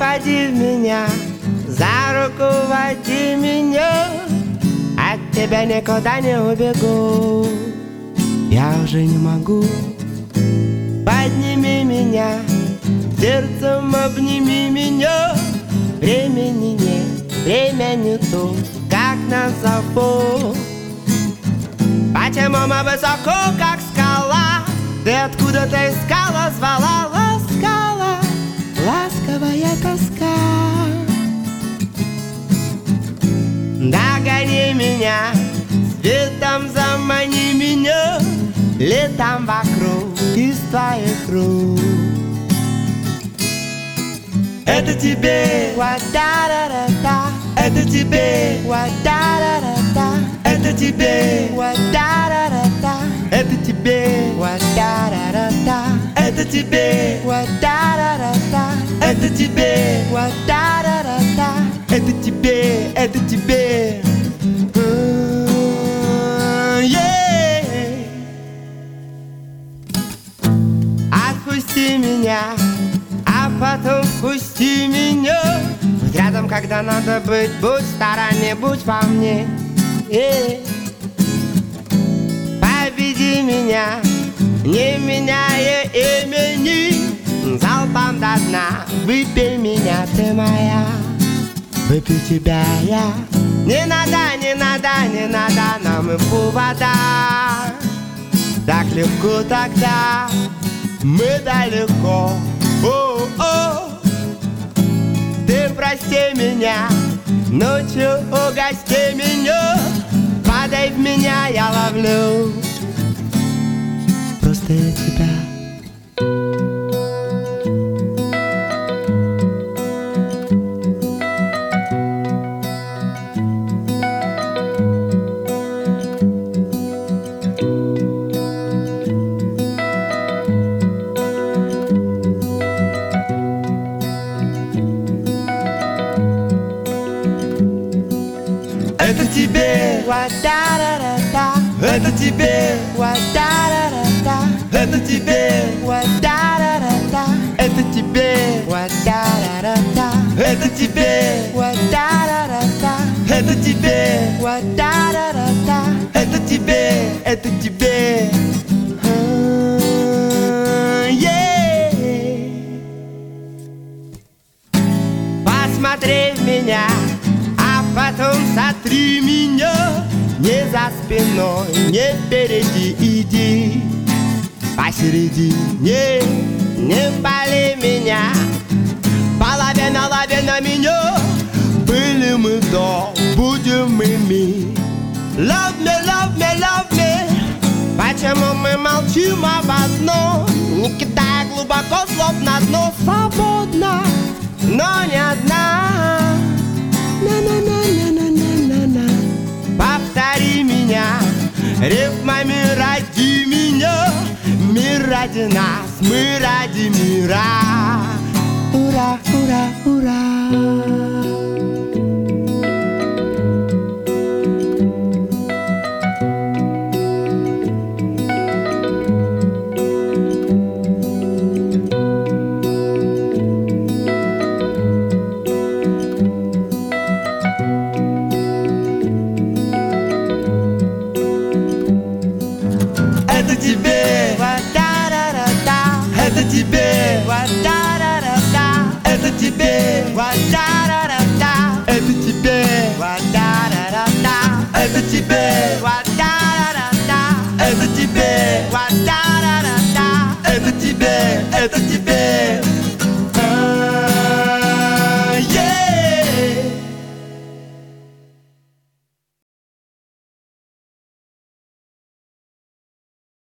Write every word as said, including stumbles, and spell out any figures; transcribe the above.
Заводи меня, за руку води меня, от тебя никуда не убегу. Я уже не могу. Подними меня, сердцем обними меня. Времени нет, время не то, как назову. Почему мы высоко, как скала? Ты откуда-то искала, звала, ласкала, ласковая тоска. Догони меня, светом замани меня, летом вокруг из твоих рук. Это тебе, ва-да-да-да-да. Это тебе, ва-да-да-да-да. Это тебе, ва-да-да-да-да. Это тебе, ва-да-да-да-да. Это тебе, ва-да-да-да-да. Это тебе, ва-да-да-да-да. Это тебе, это тебе. Отпусти меня, а потом впусти меня. Будь рядом, когда надо быть, будь в стороне, будь во мне. Yeah. Победи меня, не меняя имени. Залпом до дна, выпей меня, ты моя. Выпей тебя я. Не надо, не надо, не надо нам и повода. Так легко тогда, мы далеко. О-о. Ты прости меня, ночью угости меня. Падай в меня, я ловлю просто я тебя. Это тебе, ва-да-да-да-да. это тебе, ва-да-да-да-да. это тебе, ва-да-да-да-да. это тебе, ва-да-да-да-да. это тебе, ва-да-да-да-да. это тебе, ва-да-да-да-да. это тебе, это тебе. Посмотри в меня, а потом сотри меня. Не за спиной, не впереди иди. Посередине не пали меня. Половина, лавина меня. Были мы до, будем ими. Love me, love me, love me. Почему мы молчим об одном? Не кидая глубоко слов на дно. Свободно, но не одна. На-на-на-на-на-на-на-на. Повтори меня, рифмами ради меня. Мир ради нас, мы ради мира. Ура, ура, ура. Это тебе, ва-да-да-да-да. это тебе, ва-да-да-да-да. это тебе, ва-да-да-да-да. это тебе, ва-да-да-да-да. это тебе, ва-да-да-да-да. это тебе, ва-да-да-да-да. это тебе, это тебе.